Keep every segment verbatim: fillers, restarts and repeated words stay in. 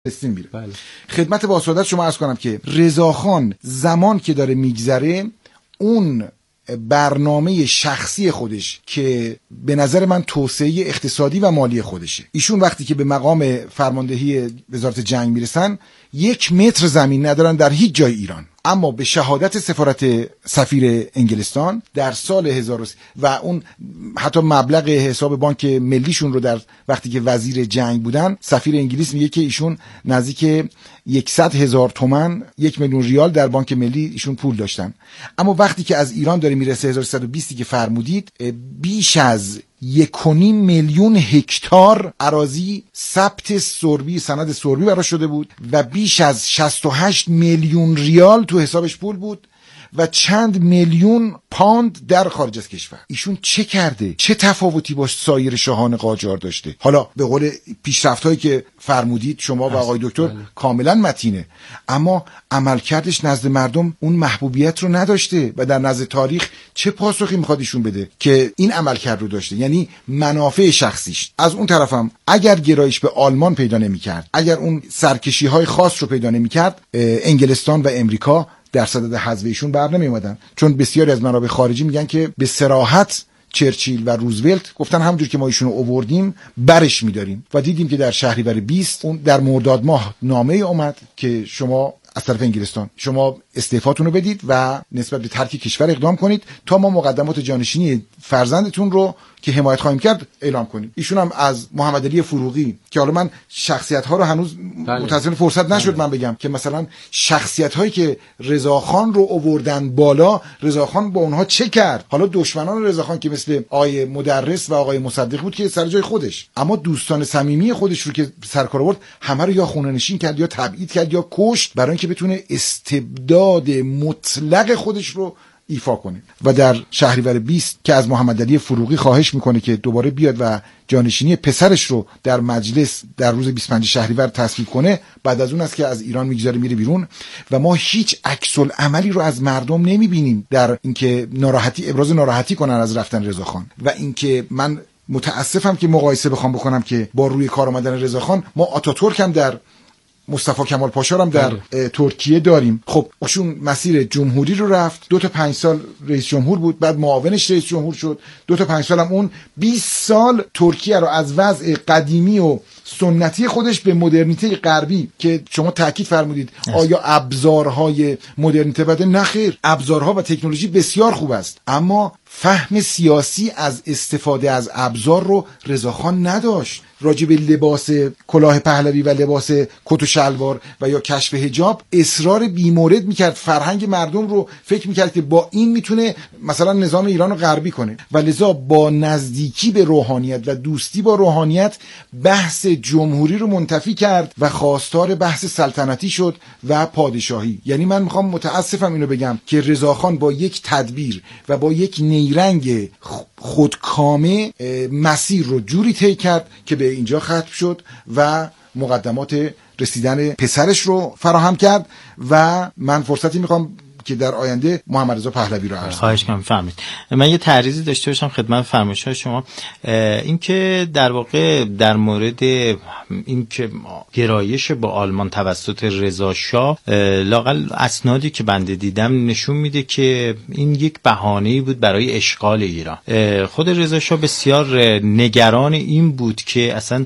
فلسطین میره. بله. خدمت با سعادت شما عرض کنم که رضاخان زمان که داره میگذره اون برنامه شخصی خودش که به نظر من توسعه اقتصادی و مالی خودشه، ایشون وقتی که به مقام فرماندهی وزارت جنگ میرسن یک متر زمین ندارن در هیچ جای ایران، اما به شهادت سفارت سفیر انگلستان در سال هزار و اون حتی مبلغ حساب بانک ملیشون رو در وقتی که وزیر جنگ بودن، سفیر انگلیس میگه که ایشون نزدیک یکصد هزار تومان یک میلیون ریال در بانک ملی ایشون پول داشتن. اما وقتی که از ایران داره میرسه هزار و سیصد و بیست که فرمودید، بیش از یک و نیم میلیون هکتار اراضی ثبت سربی سند سربی براش شده بود و بیش از شصت و هشت میلیون ریال تو حسابش پول بود و چند میلیون پوند در خارج از کشور. ایشون چه کرده؟ چه تفاوتی با سایر شاهان قاجار داشته؟ حالا به قول پیشرفت‌هایی که فرمودید شما و آقای دکتر بله. کاملا متینه، اما عملکردش نزد مردم اون محبوبیت رو نداشته و در نزد تاریخ چه پاسخی میخواد ایشون بده که این عملکرد رو داشته؟ یعنی منافع شخصیش. از اون طرفم اگر گرایش به آلمان پیدا نمی‌کرد، اگر اون سرکشی‌های خاص رو پیدا نمی‌کرد، انگلستان و امریکا در صدد حذف ایشون بر نمی اومدن، چون بسیاری از منابع خارجی میگن که به صراحت چرچیل و روزولت گفتن همونجور که ما ایشون رو آوردیم برش میداریم و دیدیم که در شهریور بیست اون در مرداد ماه نامه اومد که شما از طرف انگلستان شما استعفاتون رو بدید و نسبت به ترک کشور اقدام کنید تا ما مقدمات جانشینی فرزندتون رو که حمایت خواهیم کرد اعلام کنیم. ایشون هم از محمد علی فروغی که حالا من شخصیت ها رو هنوز متأسفانه فرصت نشد من بگم که مثلا شخصیت هایی که رضاخان رو آوردن بالا، رضاخان با اونها چه کرد؟ حالا دشمنان رضاخان که مثل آقای مدرس و آقای مصدق بود که سر جای خودش، اما دوستان صمیمی خودش رو که سرکار آورد همه رو یا خونه نشین کرد یا تبعید کرد یا کشت برای اینکه بتونه استبداد مطلق خودش رو ایفا کنه. و در شهریور بیست که از محمد علی فروغی خواهش میکنه که دوباره بیاد و جانشینی پسرش رو در مجلس در روز بیست و پنجم شهریور تصویب کنه، بعد از اون است که از ایران میگذاره میره بیرون و ما هیچ عکس العملی رو از مردم نمیبینیم در اینکه ناراحتی ابراز ناراحتی کنن از رفتن رضاخان. و اینکه من متاسفم که مقایسه بخوام بکنم که با روی کار آمدن رضاخان ما آتاتورک هم در مصطفی کمال پاشا هم در ترکیه داریم. خب ایشون مسیر جمهوری رو رفت، دو تا پنج سال رئیس جمهور بود، بعد معاونش رئیس جمهور شد، دو تا پنج سال هم اون بیست سال ترکیه رو از وضع قدیمی و سنتی خودش به مدرنیته غربی که شما تاکید فرمودید آیا ابزارهای مدرنیته بده؟ نه خیر، ابزارها و تکنولوژی بسیار خوب است، اما فهم سیاسی از استفاده از ابزار رو رضاخان نداشت. راجع به لباس کلاه پهلوی و لباس کت و شلوار و یا کشف حجاب اصرار بیمورد میکرد، فرهنگ مردم رو فکر میکرد که با این میتونه مثلا نظام ایران رو غربی کنه و لذا با نزدیکی به روحانیت و دوستی با روحانیت بحث جمهوری رو منتفی کرد و خواستار بحث سلطنتی شد و پادشاهی. یعنی من میخوام متاسفم اینو بگم که رضاخان با یک تدبیر و با یک نیرنگ خودکامه مسیر رو جوری طی کرد که به اینجا ختم شد و مقدمات رسیدن پسرش رو فراهم کرد. و من فرصتی میخوام که در آینده محمد رضا پهلوی رو عرض خواهش کنم. فهمید. من یه تعریضی داشته باشم خدمت فرمایش‌های شما، این که در واقع در مورد این که گرایش با آلمان توسط رضا شاه، لااقل اسنادی که بنده دیدم نشون میده که این یک بهانه‌ای بود برای اشغال ایران. خود رضا شاه بسیار نگران این بود که اصلا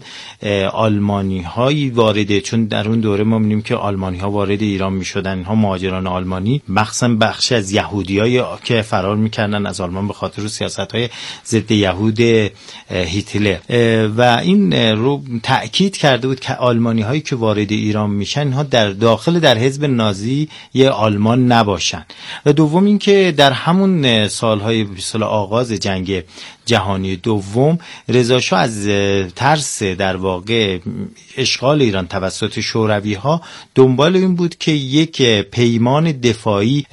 آلمانی‌هایی وارد، چون در اون دوره ما می‌بینیم که آلمانی‌ها وارد ایران می‌شدن، اینها مهاجران آلمانی، مخصوصا بخشی از یهودیای که فرار میکردن از آلمان به خاطر سیاست‌های ضد یهود هیتلر، و این رو تأکید کرده بود که آلمانی‌هایی که وارد ایران میشن اینها در داخل در حزب نازی یه آلمان نباشن. و دوم این که در همون سالهای سال آغاز جنگ جهانی دوم رضا شاه از ترس در واقع اشغال ایران توسط شوروی‌ها دنبال این بود که یک پیمان دفاعی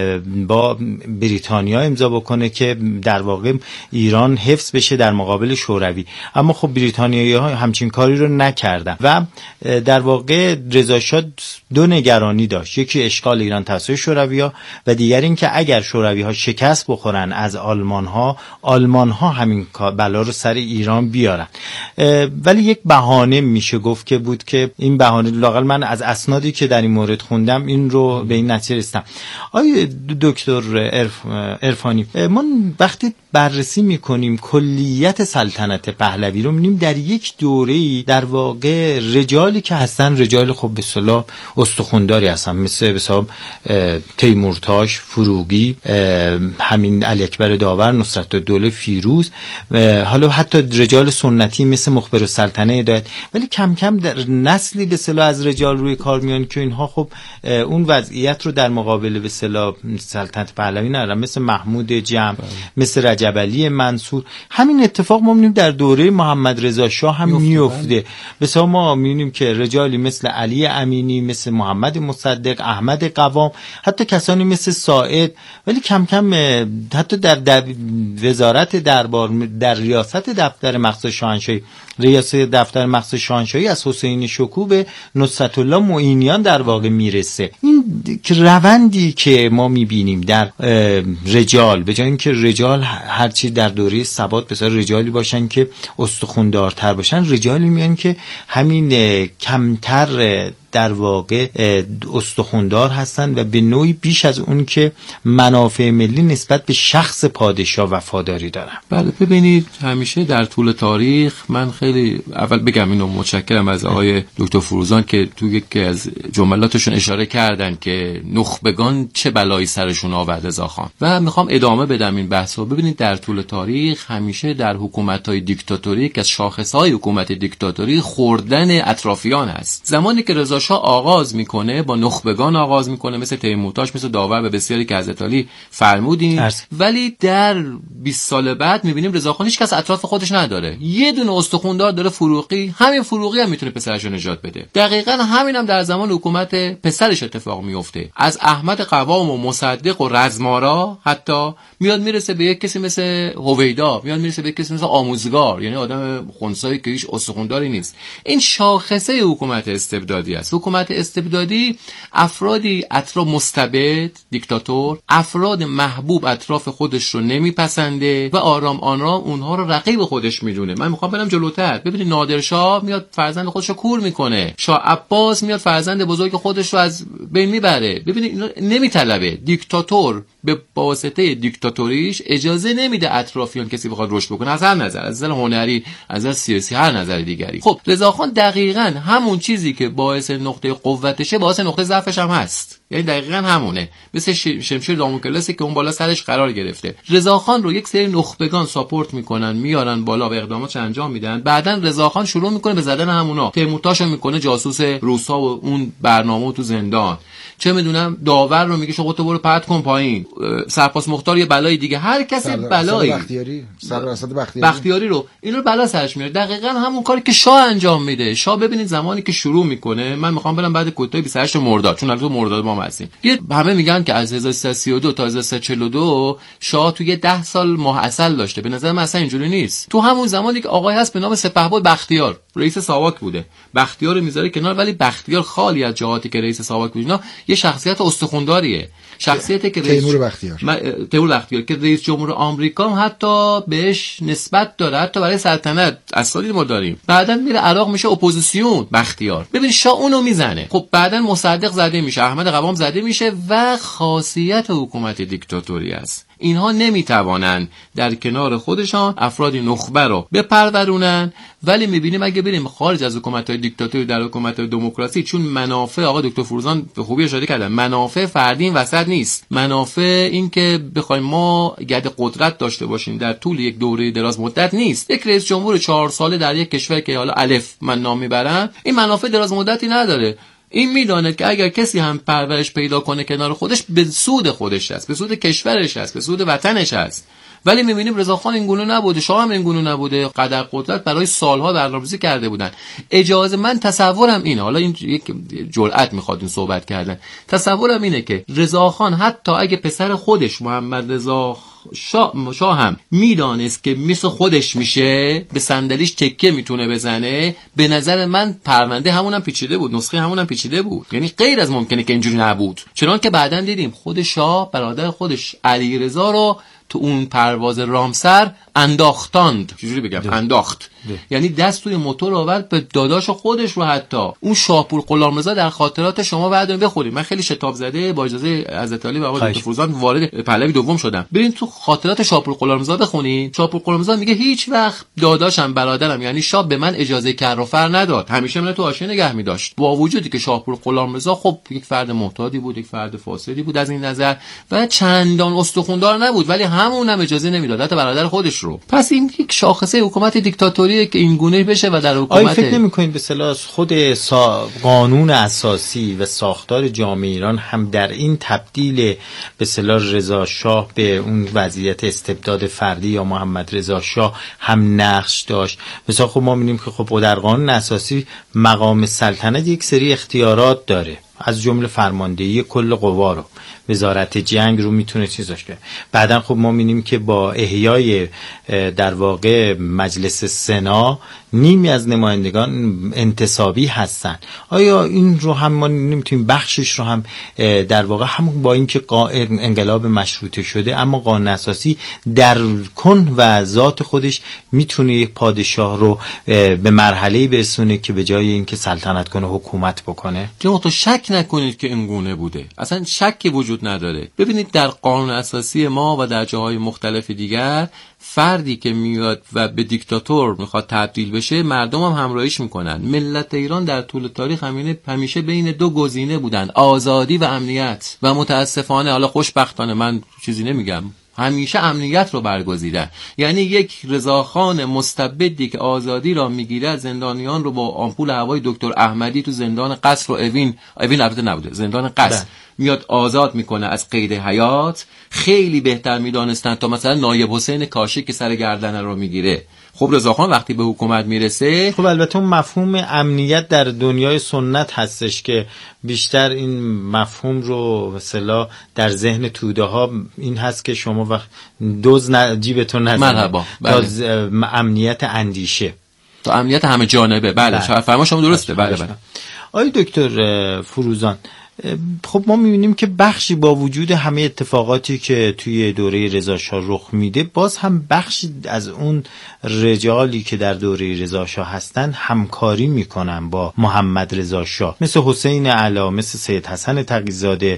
با بریتانیا امضا بکنه که در واقع ایران حفظ بشه در مقابل شوروی. اما خب بریتانیایی‌ها همچین کاری رو نکردن و در واقع رضا شاه دو نگرانی داشت، یکی اشغال ایران توسط شوروی‌ها و دیگر این که اگر شوروی‌ها شکست بخورن از آلمان‌ها، آلمان‌ها اینها همین بلا رو سر ایران بیارن. ولی یک بهانه میشه گفت که بود که این بهانه لااقل من از اسنادی که در این مورد خوندم این رو به این نتیجه رسیدم. آیه دکتر عرفانی، ما وقتی بررسی میکنیم کلیت سلطنت پهلوی رو میبینیم در یک دوره‌ای در واقع رجالی که هستن رجال خب به اصطلاح استخونداری هستن، مثل به حساب تیمورتاش، فروغی، همین علی اکبر داور، نصرت‌الدوله فیروز، حالا حتی رجال سنتی مثل مخبر السلطنه هدایت، ولی کم کم در نسلی به اصطلاح از رجال روی کار میان که اینها خب اون وضعیت رو در مقابل به اصطلاح سلطنت پهلوی ندارن، مثل محمود جمع، مثل رجب علی منصور. همین اتفاق ما می‌بینیم در دوره محمد رضا شاه هم میفته. مثلا ما می‌بینیم که رجالی مثل علی امینی، مثل محمد مصدق، احمد قوام، حتی کسانی مثل ساعد، ولی کم کم حتی در, در وزارت دربار، در ریاست دفتر مقصد شاهنشاهی، ریاست دفتر مقصد شاهنشاهی از حسین شکوه به نصرت الله معینیان در واقع میرسه. این روندی که ما میبینیم در رجال، به جای اینکه رجال هرچی در دوره ثبات بسیار رجالی باشن که استخوندارتر باشن، رجالی میان که همین کمتر در واقع استخوندار هستن و به نوعی بیش از اون که منافع ملی نسبت به شخص پادشاه وفاداری دارن. بله ببینید، همیشه در طول تاریخ، من خیلی اول بگم اینو متشکرم از آقای دکتر فروزان که تو یکی از جملاتشون اشاره کردن که نخبگان چه بلایی سرشون آورد رضاخان، و میخوام ادامه بدم این بحثو. ببینید در طول تاریخ همیشه در حکومت‌های دیکتاتوری که از شاخص‌های حکومت دیکتاتوری خوردن اطرافیان است. زمانی که رضا شاه آغاز میکنه با نخبگان آغاز میکنه، مثل تیمورتاش، مثل داور و بسیاری که حضرت علی فرمودین، ولی در بیست سال بعد میبینیم رضاخان هیچ کس اطراف خودش نداره، یه دونه استخوندار داره، فروغی. همین فروغی هم میتونه پسرش رو نجات بده. دقیقاً همین هم در زمان حکومت پسرش اتفاق میفته. از احمد قوام و مصدق و رزمارا حتی میاد میرسه به یک کسی مثل هویدا، میاد میرسه به یک کسی مثل آموزگار، یعنی آدم خنثایی که هیچ استخونداری نیست. این شاخصه حکومت استبدادی است. حکومت استبدادی افرادی اطراف مستبد، دیکتاتور، افراد محبوب اطراف خودش رو نمیپسنده و آرام آرام اونها رو رقیب خودش میدونه. من میخوام برم جلوتر. ببینید نادرشاه میاد فرزند خودش رو کور میکنه، شاه عباس میاد فرزند بزرگ خودش رو از بین میبره. ببینید اینا نمیطلبه. دیکتاتور به واسطه دیکتاتوریش اجازه نمیده اطرافیان کسی بخواد رشد بکنه، از هر نظر، از نظر هنری، از نظر سیاسی، هر نظر دیگری. خب رضاخان دقیقاً همون چیزی که باعث نقطه قوتشه باعث نقطه ضعفش هم هست. یعنی دقیقاً همونه، مثل شمشیر داموکلسی که اون بالا سرش قرار گرفته. رضاخان رو یک سری نخبگان ساپورت میکنن، میارن بالا و اقداماتش انجام میدن. بعدن رضاخان شروع میکنه به زدن همونا. تیمورتاشو میکنه جاسوس روسا و اون برنامه تو زندان. چه میدونم داور رو میگه شما تو برو پرت کن پایین. سرپاس مختار یه بلای دیگه، هر کسی بلایی، بختیاری سراسد بختیاری بختیاری رو اینو بلا سرش میاره. دقیقاً همون کاری که شاه انجام میده. شاه ببینید زمانی که شروع میکنه، من میخوام برم بعد کودتای بیست و هشت مرداد، چون البته مرداد ما هستیم، یه همه میگن که از هزار و سیصد و سی و دو تا هزار و سیصد و چهل و دو شاه تو یه ده سال ماه عسل داشته. به نظر من اصلا اینجوری نیست. تو همون زمانی که آقای هست به نام سپهبد بختیار، رئیس ساواک بوده، بختیار میذاره کنار، ولی بختیار خالی از جهاتی که رئیس ساواک بود اینا یه شخصیت استخونداریه. شخصیتی که رئیس تیمور بختیار م... تیمور بختیار که رئیس جمهور آمریکا هم حتی بهش نسبت داره، حتی برای سلطنت اسالی ما داریم. بعدن میره عراق میشه اپوزیسیون بختیار. ببین شاه اونو میزنه. خب بعدن مصدق زده میشه، احمد قوام زده میشه و خاصیت حکومت دیکتاتوری است. اینها نمیتوانند در کنار خودشان افرادی نخبه رو بپرورونن. ولی میبینیم اگه بریم خارج از حکومت‌های دیکتاتوری در حکومت‌های دموکراسی، چون منافع، آقا دکتر فروزان به خوبی اشاره کردن، منافع فردی این وسط نیست. منافع این که بخوایم ما گرد قدرت داشته باشیم در طول یک دوره دراز مدت نیست. یک رئیس جمهور چهار ساله در یک کشور که حالا الف من نام میبرم، این منافع دراز مدتی نداره. این میدونه که اگر کسی هم پرورش پیدا کنه کنار خودش، به سود خودش است، به سود کشورش است، به سود وطنش است. ولی میبینیم رضاخان این گونه نبوده، شاه هم این گونه نبوده. قدر قدرت برای سالها برنامه‌ریزی کرده بودن. اجازه من تصورم اینه، حالا این یک جرأت میخواد این صحبت کردن، تصورم اینه که رضاخان حتی اگه پسر خودش محمد رضا شاه, شاه هم میدانست که مثل خودش میشه، به صندلیش تکه میتونه بزنه، به نظر من پرونده همونم پیچیده بود، نسخه همونم پیچیده بود. یعنی غیر از ممکنه که اینجوری نبود. چنان که بعداً دیدیم خود شاه برادر خودش علیرضا رو تو اون پرواز رامسر انداختاند. چجوری بگم ده. انداخت ده. یعنی دست توی موتور آورد به داداش خودش رو. حتی اون شاپور غلامرضا در خاطرات شما بعد بخورید، من خیلی شتاب زده با اجازه حضرت علی و آقای دکتر فروزان وارد پهلوی دوم شدم، برین تو خاطرات شاپور غلامرضا بخونید. شاپور غلامرضا میگه هیچ وقت داداشم برادرم یعنی شاه به من اجازه کر و فر نداد، همیشه من تو حاشیه نگه می‌داشت، با وجودی که شاپور غلامرضا خب یک فرد معتادی بود، یک فرد فاسدی بود از این نظر و چندان استخوندار نبود، ولی همون هم اجازه نمیداد حتی برادر خودش رو. پس این یک شاخصه حکومت دیکتاتوریه که این گونه بشه و در حکومت آیا فکر نمی‌کنید به اصطلاح خود سا... قانون اساسی و ساختار جامعه ایران هم در این تبدیل به اصطلاح رضا شاه به اون وضعیت استبداد فردی یا محمد رضا شاه هم نقش داشت؟ مثلا خب ما می‌بینیم که خب در قانون اساسی مقام سلطنت یک سری اختیارات داره، از جمله فرماندهی کل قوا رو، وزارت جنگ رو میتونه چیزاش کنه. بعدن خب ما می‌بینیم که با احیای در واقع مجلس سنا نیمی از نمایندگان انتصابی هستن. آیا این رو هم ما نمیتونیم بخشش رو هم در واقع همون با اینکه انقلاب مشروطه شده اما قانون اساسی در کن و ذات خودش میتونه یک پادشاه رو به مرحله‌ای برسونه که به جای اینکه سلطنت کنه حکومت بکنه؟ جناب تو شک نکنید که این گونه بوده، اصلا شکی وجود نداره. ببینید در قانون اساسی ما و در جاهای مختلف دیگر فردی که میاد و به دیکتاتور میخواد تبدیل بشه مردم هم همراهیش میکنن. ملت ایران در طول تاریخ همینه همیشه بین دو گزینه بودن، آزادی و امنیت، و متاسفانه حالا خوشبختانه من چیزی نمیگم همیشه امنیت رو برگزیده. یعنی یک رضاخان مستبدی که آزادی را میگیره زندانیان رو با آمپول هوای دکتر احمدی تو زندان قصر و اوین اوین البته نبوده زندان قصر ده. میاد آزاد میکنه از قید حیات. خیلی بهتر میدانستن تا مثلا نایب حسین کاشی که سر گردن رو میگیره. خب رضاخان وقتی به حکومت میرسه، خب البته اون مفهوم امنیت در دنیای سنت هستش که بیشتر این مفهوم رو مثلا در ذهن توده ها این هست که شما وقت دوز ن... جیبتون نزنه. مرحبا. بله. ز... امنیت اندیشه تا امنیت همه جانبه. بله, بله. فرما شما درسته. بله بله. آقای دکتر فروزان، خب ما می‌بینیم که بخشی با وجود همه اتفاقاتی که توی دوره رضا شاه رخ میده باز هم بخشی از اون رجالی که در دوره رضا شاه هستن همکاری میکنن با محمد رضا شاه، مثل حسین علا، مثل سید حسن تقی‌زاده،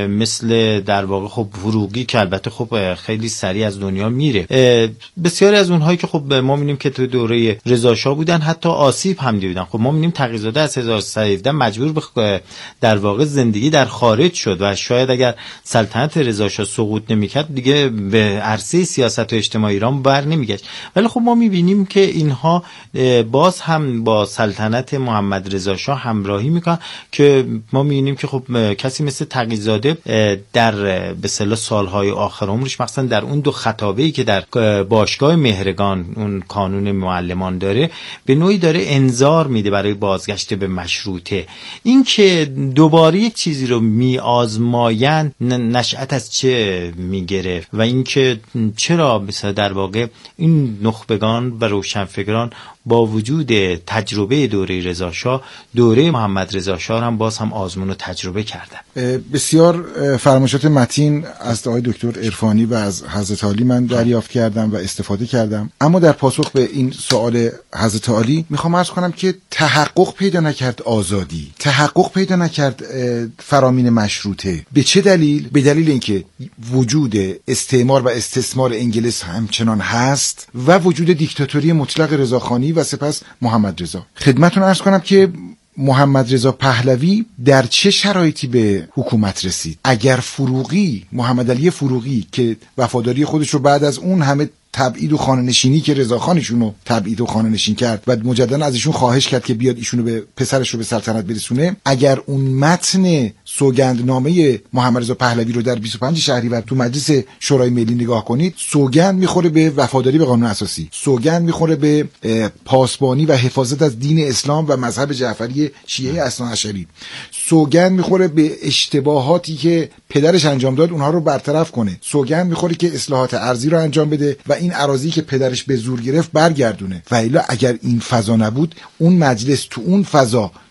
مثل در واقع خب فروغی که البته خب خیلی سریع از دنیا میره. بسیاری از اونهایی که خب ما می‌بینیم که توی دوره رضا شاه بودن حتی آسیب هم دیدن. خب ما می‌بینیم تقی‌زاده از هزار و سیصد و هفده مجبور به در واقع زندگی در خارج شد و شاید اگر سلطنت رضا شاه سقوط نمی‌کرد دیگه به عرصه سیاست و اجتماع ایران بر نمیگشت. ولی خب ما می‌بینیم که اینها باز هم با سلطنت محمد رضا شاه همراهی میکنن که ما می‌بینیم که خب کسی مثل تقی‌زاده در به اصطلاح سالهای آخر عمرش مثلا در اون دو خطابه‌ای که در باشگاه مهرگان اون کانون معلمان داره به نوعی داره انذار میده برای بازگشت به مشروطه. این که دوباره یک چیزی رو می آزماین نشأت از چه میگرفت و اینکه چرا مثلا در واقع این نخبگان و روشنفکران با وجود تجربه دوره رضا شاه دوره محمد رضا شاه هم باز هم آزمون و تجربه کردن. بسیار فرمایشات متین از آقای دکتر عرفانی و از حضرت علی من دریافت کردم و استفاده کردم، اما در پاسخ به این سوال حضرت علی میخوام عرض کنم که تحقق پیدا نکرد آزادی، تحقق پیدا نکرد فرامین مشروطه. به چه دلیل؟ به دلیل اینکه وجود استعمار و استثمار انگلیس همچنان هست و وجود دیکتاتوری مطلق رضاخانی و سپس محمد رضا. خدمتتون عرض کنم که محمد رضا پهلوی در چه شرایطی به حکومت رسید؟ اگر فروغی، محمد علی فروغی که وفاداری خودش رو بعد از اون همه تبعید و خانه نشینی که رضاخان ایشونو تبعید و خانه نشین کرد و مجددا از ایشون خواهش کرد که بیاد ایشونو به پسرش رو به سلطنت برسونه، اگر اون متن سوگندنامه محمد رضا پهلوی رو در بیست و پنج شهریور تو مجلس شورای ملی نگاه کنید، سوگند میخوره به وفاداری به قانون اساسی، سوگند میخوره به پاسبانی و حفاظت از دین اسلام و مذهب جعفری شیعه اثناعشری، سوگند میخوره به اشتباهاتی که پدرش انجام داد اونها رو برطرف کنه، سوگند میخوره که اصلاحات ارضی رو انجام بده و این اراضی که پدرش به زور گرفت برگردونه. و الا اگر این فضا نبود، اون مجلس تو اون فضا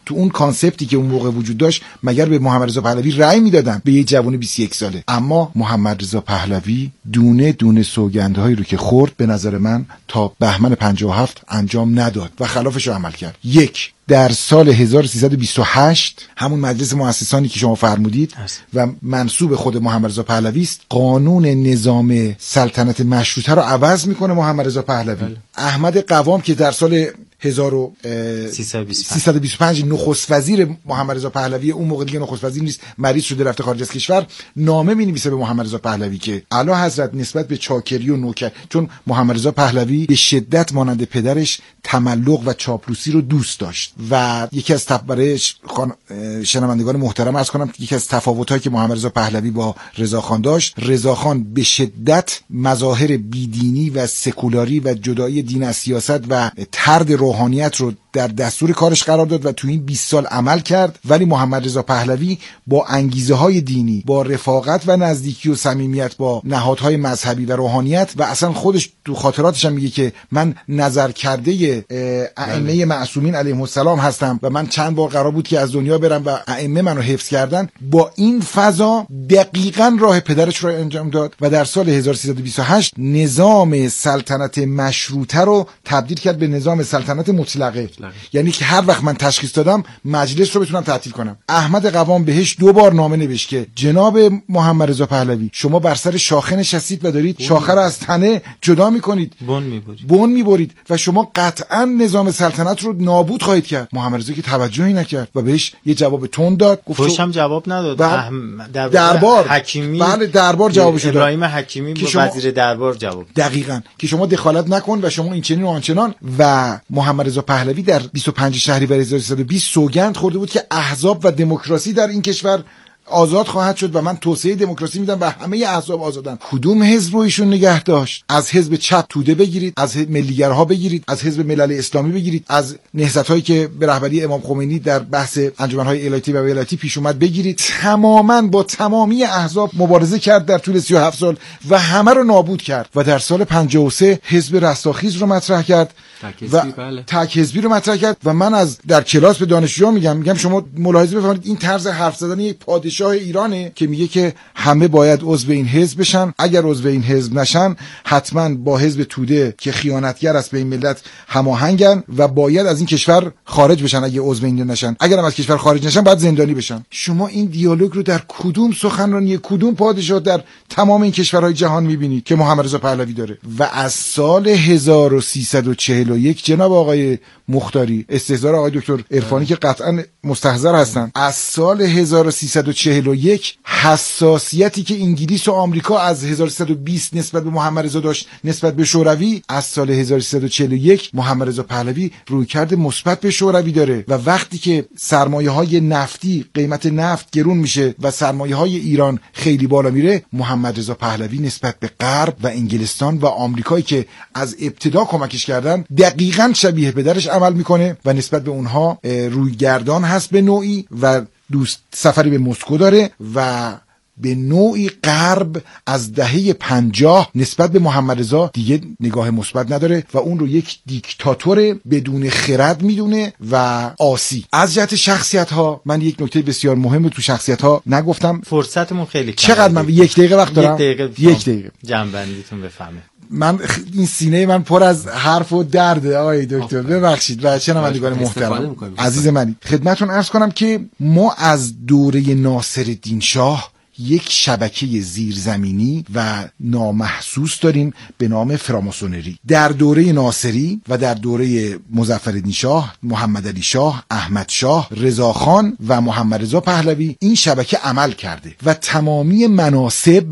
تو اون کانسپتی که اون موقع وجود داشت مگر به محمد رضا پهلوی رأی میدادن، به یه جوان بیست و یک ساله؟ اما محمد رضا پهلوی دونه دونه سوگندهایی رو که خورد به نظر من تا بهمن پنجاه و هفت انجام نداد و خلافش رو عمل کرد. یک، در سال هزار و سیصد و بیست و هشت همون مجلس مؤسسانی که شما فرمودید هست و منسوب خود محمد رضا پهلوی است، قانون نظام سلطنت مشروطه رو عوض میکنه محمد رضا پهلوی. بله. احمد قوام که در سال هزار و سیصد و بیست و پنج نخست وزیر محمد رضا پهلوی، اون موقع دیگه نخست وزیر نیست، مریض شده رفته خارج از کشور، نامه می‌نویسه به محمد رضا پهلوی که اعلی حضرت نسبت به چاکری و نوکر، چون محمد رضا پهلوی به شدت مانند پدرش تملق و چاپلوسی رو دوست داشت و یکی از برایش شنوندگان محترم عرض کنم یکی از تفاوت‌هایی که محمد رضا پهلوی با رضاخان داشت، رضاخان به شدت مظاهر بیدینی و سکولاری و جدایی دین از سیاست و طرد روحانیت رو در دستور کارش قرار داد و تو این بیست سال عمل کرد، ولی محمد رضا پهلوی با انگیزه های دینی، با رفاقت و نزدیکی و صمیمیت با نهادهای مذهبی و روحانیت و اصلا خودش تو خاطراتش هم میگه که من نظر کرده ائمه معصومین علیهم السلام هستم و من چند بار قرار بود که از دنیا برم و ائمه منو حفظ کردن. با این فضا دقیقاً راه پدرش رو انجام داد و در سال هزار و سیصد و بیست و هشت نظام سلطنت مشروطه رو تبدیل کرد به نظام سلطنت مطلقه. یعنی که هر وقت من تشخیص دادم مجلس رو بتونم تعطیل کنم. احمد قوام بهش دو بار نامه نوشت که جناب محمد رضا پهلوی شما بر سر شاخه نشستید و دارید شاخه رو از تنه جدا میکنید، بن میبرید بن میبرید و شما قطعا نظام سلطنت رو نابود خواهید کرد. محمد رضا که توجهی نکرد و بهش یه جواب تند داد، گفت هم جواب نداد. احم... در دربار حکیمی، بله دربار جوابش داد، ابراهیم حکیمی که شما... وزیر دربار جواب دقیقاً که شما دخالت نکن و شما این چنین و آنچنان. و محمد رضا پهلوی در بیست و پنج شهریور هزار و سیصد و بیست سوگند خورده بود که احزاب و دموکراسی در این کشور آزاد خواهد شد و من توسعه دموکراسی میدم و همه احزاب آزادن. کدوم حزب رو ایشون نگه داشت؟ از حزب چپ توده بگیرید، از ملیگرها بگیرید، از حزب ملل اسلامی بگیرید، از نهضت‌هایی که به رهبری امام خمینی در بحث انجمن‌های الهیاتی و ولایتی پیش اومد بگیرید، تماماً با تمامی احزاب مبارزه کرد در طول سی و هفت سال و همه رو نابود کرد و در سال پنجاه و سه حزب رستاخیز رو مطرح کرد و تک حزبی رو مطرح کرد و من از در کلاس به دانشجوها میگم میگم شما ملاحظه بفرمایید این طرز حرف زدن یک پادشاه ایرانه که میگه که همه باید عضو این حزب بشن، اگر عضو این حزب نشن حتما با حزب توده که خیانتگر است به این ملت هماهنگن و باید از این کشور خارج بشن اگه عضو این نشن، اگر هم از کشور خارج نشن باید زندانی بشن. شما این دیالوگ رو در کدوم سخنرانی کدوم پادشاه در تمام این کشورهای جهان میبینید که محمد رضا پهلوی داره؟ و از سال هزار و سیصد و چهل و یک جناب آقای مختاری، استحضار آقای دکتر عرفانی که قطعا مستحضر هستن، از سال هزار و سیصد و چهل و یک حساسیتی که انگلیس و آمریکا از هزار و سیصد و بیست نسبت به محمد رضا داشت نسبت به شوروی، از سال هزار و سیصد و چهل و یک محمد رضا پهلوی رویکرد مثبت به شوروی داره و وقتی که سرمایه‌های نفتی، قیمت نفت گرون میشه و سرمایه‌های ایران خیلی بالا میره، محمد رضا پهلوی نسبت به غرب و انگلستان و آمریکایی که از ابتدا کمکش کردن دقیقاً شبیه پدرش عمل میکنه و نسبت به اونها رویگردان هست به نوعی و دوست سفری به مسکو داره و به نوعی غرب از دهه پنجاه نسبت به محمد رضا دیگه نگاه مثبت نداره و اون رو یک دیکتاتور بدون خرد میدونه و آسی. از جهت شخصیت ها من یک نکته بسیار مهم تو شخصیت ها نگفتم، فرصتمون خیلی کم. چقدر من یک دقیقه وقت دارم؟ یک دقیقه یک دقیقه جنبندیتون بفهمه. من این سینه من پر از حرف و درده آقای دکتر، ببخشید و شنوندگان محترم عزیز من خدمتتون عرض کنم که ما از دوره ناصرالدین شاه یک شبکه زیرزمینی و نامحسوس داریم به نام فراماسونری. در دوره ناصری و در دوره مظفرالدین شاه، محمد علی شاه، احمد شاه، رضاخان و محمد رضا پهلوی این شبکه عمل کرده و تمامی مناصب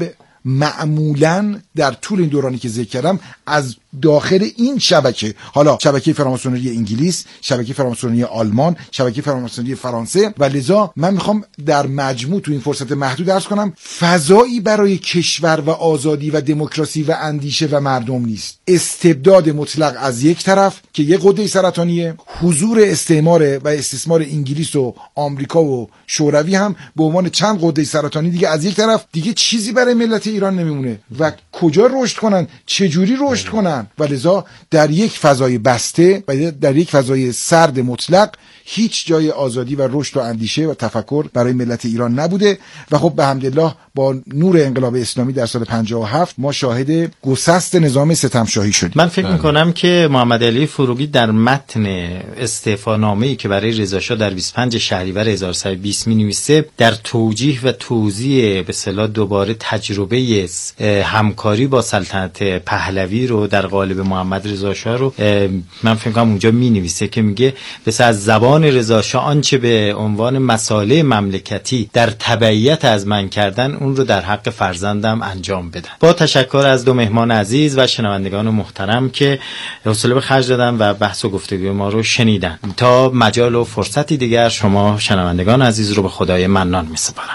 معمولاً در طول این دورانی که ذکر کردم از داخل این شبکه، حالا شبکه فراماسونری انگلیس، شبکه فراماسونری آلمان، شبکه فراماسونری فرانسه، و لذا من میخوام در مجموع تو این فرصت محدود عرض کنم فضایی برای کشور و آزادی و دموکراسی و اندیشه و مردم نیست. استبداد مطلق از یک طرف که یک قده سرطانیه، حضور استعمار و استثمار انگلیس و آمریکا و شوروی هم به عنوان چند قده سرطانی دیگه از یک طرف، دیگه چیزی برای ملت ایران نمیمونه و کجا رشد کنن، چجوری رشد کنن. و لذا در یک فضای بسته و در یک فضای سرد مطلق هیچ جای آزادی و رشد و اندیشه و تفکر برای ملت ایران نبوده. و خب به حمدالله با نور انقلاب اسلامی در سال پنجاه و هفت ما شاهد گسست نظام ستمشاهی شدیم. من فکر میکنم که محمد علی فروغی در متن استعفانامه‌ای که برای رضا شاه در بیست و پنج شهریور هزار و سیصد و بیست می‌نویسه، در توجیه و توضیح به اصطلاح دوباره تجربه همکاری با سلطنت پهلوی رو در قالب محمد رضا شاه رو من فکر کنم اونجا می‌نویسه که میگه بس از زبان رضا شاه آنچه به عنوان مسائل مملکتی در تبعیت از من کردن اون رو در حق فرزندم انجام بدن. با تشکر از دو مهمان عزیز و شنوندگان محترم که حوصله به خرج دادن و بحث و گفتگوی ما رو شنیدن. تا مجال و فرصتی دیگر شما شنوندگان عزیز رو به خدای منان می‌سپارم.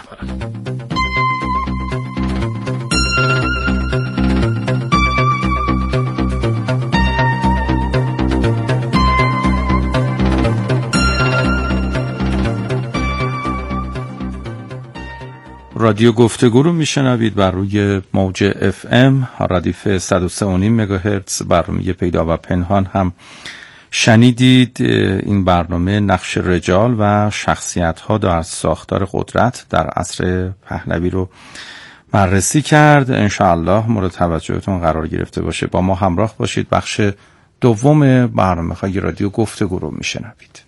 رادیو گفتگو رو میشنوید بر روی موج اف ام ردیف صد و سه و نیم مگاهرتز. برنامه پیدا و پنهان هم شنیدید. این برنامه نقش رجال و شخصیت‌ها در ساختار قدرت در عصر پهلوی رو بررسی کرد. انشاءالله مورد توجهتون قرار گرفته باشه. با ما همراه باشید. بخش دوم برنامه‌های رادیو گفتگو رو میشنوید.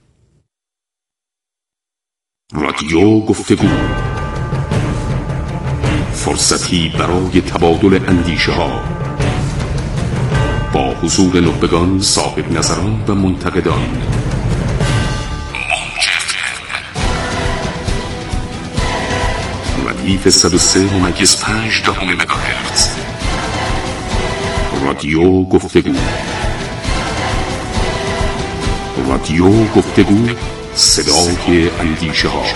رادیو گفتگو، فرصتی برای تبادل اندیشه ها با حضور نخبگان، صاحب نظران و منتقدان. ردیف صد و سه و ممیز پنج دهم مگاهرتز. رادیو گفتگو. رادیو گفتگو، صدای اندیشه ها.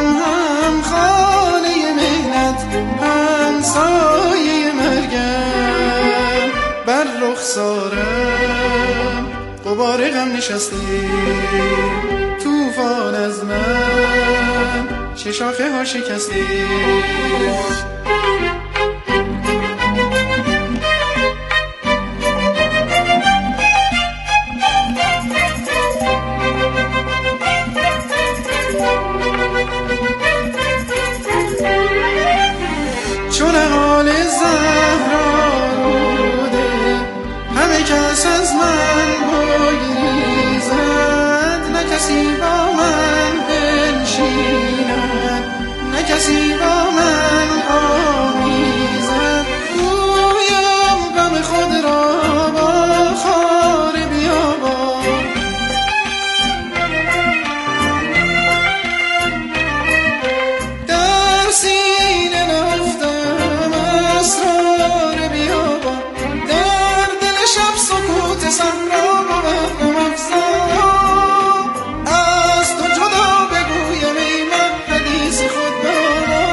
هم خانه مهنت هم سایه مرگم. غبار غم نشسته طوفان از من چه شاخه ها شکسته چون حال زهرا روده همه کس از من بگریزد نه کسی با من بنشیند نه کسی با من آمیزد گویم غم خود را با خار بیابان در سینه نفتم اسرار بیابان در دل شب سکوت صحرا ببندم افزا از تو جدا بگویم ای من حدیث خود بابا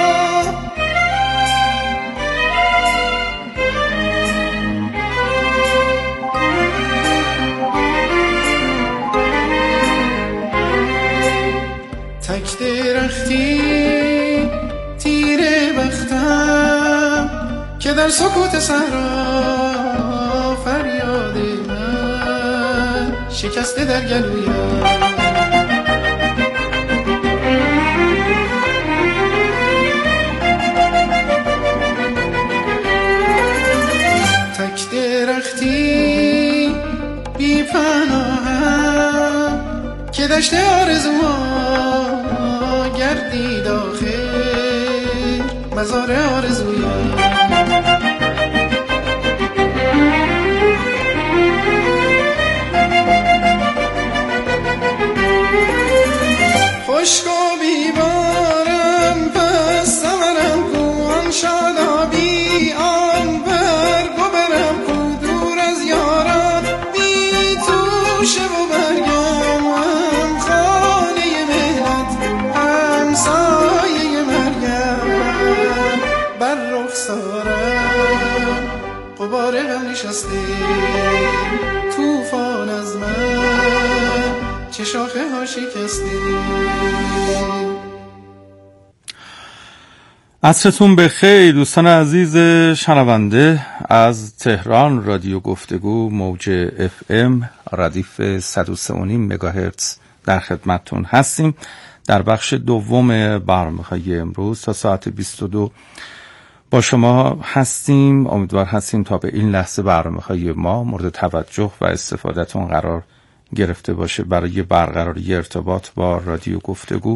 تک درختی تیره بختم که در سکوت صحرا فریاد من شکسته در گلویم تک درختی بی پناهم که دشت آرزوها گردید آخر مزار آرزویم خشک و بیبارم پس ثمرم کو آن شادابی آن برگ و برم کو دور از یاران بی توشه و برگم هم خانه مهنت هم سایه مرگم بر رخسارم غبار غم نشسته طوفان از من چه شاخه ها شکسته. عصرتون بخیر دوستان عزیز شنونده از تهران. رادیو گفتگو موج اف ام ردیف صد و سه و نیم مگاهرتز در خدمتتون هستیم. در بخش دوم برنامه‌های امروز تا ساعت بیست و دو با شما هستیم. امیدوار هستیم تا به این لحظه برنامه‌های ما مورد توجه و استفادهتون قرار گرفته باشه. برای برقراری ارتباط با رادیو گفتگو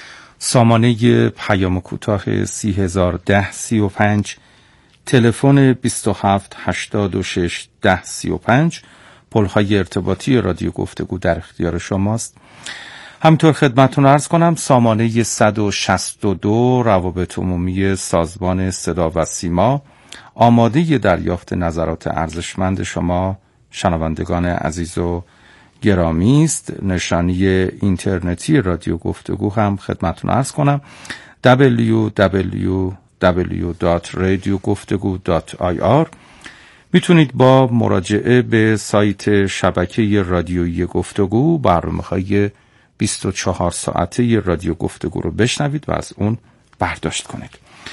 سامانه پیام کوتاه سی هزار ده سی و پنج، تلفن بیست و هفت هشتاد و شش ده سی و پنج، پل‌های ارتباطی رادیو گفتگو در اختیار شماست. همینطور خدمتتون عرض کنم سامانه صد و شصت و دو روابط عمومی سازمان صدا و سیما آماده دریافت نظرات ارزشمند شما شنوندگان عزیز و گرامی است. نشانی اینترنتی رادیو گفتگو هم خدمتتون عرض کنم دبلیو دبلیو دبلیو دات رادیو گفتگو دات آی آر. میتونید با مراجعه به سایت شبکه رادیویی گفتگو برنامه‌های بیست و چهار ساعته رادیو گفتگو رو بشنوید و از اون برداشت کنید.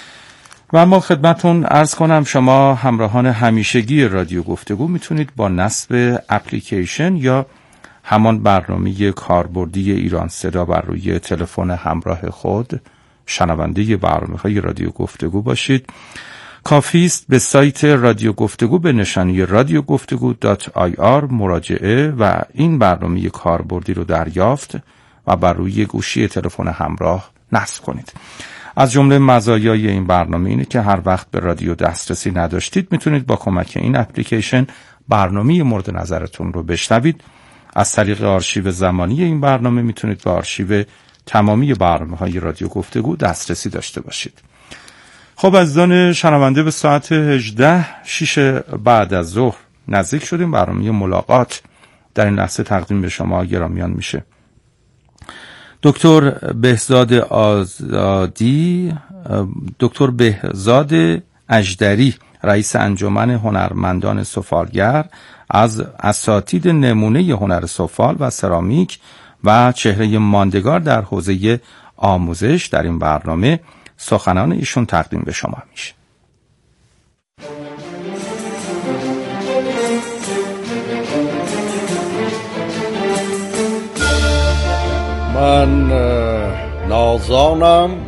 و اما خدمتون عرض کنم شما همراهان همیشگی رادیو گفتگو میتونید با نصب اپلیکیشن یا همان برنامه کاربردی ایران صدا بر روی تلفن همراه خود شنونده برنامه‌های رادیو گفتگو باشید. کافی است به سایت رادیو گفتگو به نشانی رادیو گفتگو دات آی آر مراجعه و این برنامه کاربردی رو دریافت و بر روی گوشی تلفن همراه نصب کنید. از جمله مزایای این برنامه اینه که هر وقت به رادیو دسترسی نداشتید میتونید با کمک این اپلیکیشن برنامه مورد نظرتون رو بشنوید. از طریق آرشیو زمانی این برنامه میتونید به آرشیو تمامی برنامه‌های رادیو گفتگو دسترسی داشته باشید. خب عزیزان شنونده به ساعت هجده شش بعد از ظهر نزدیک شدیم. برنامه ملاقات در این لحظه تقدیم به شما گرامیان میشه. دکتر بهزاد آزادی دکتر بهزاد اژدری رئیس انجمن هنرمندان سفالگر از اساتید نمونه هنر سفال و سرامیک و چهره ماندگار در حوزه آموزش در این برنامه سخنان ایشون تقدیم به شما میشه. من نازانم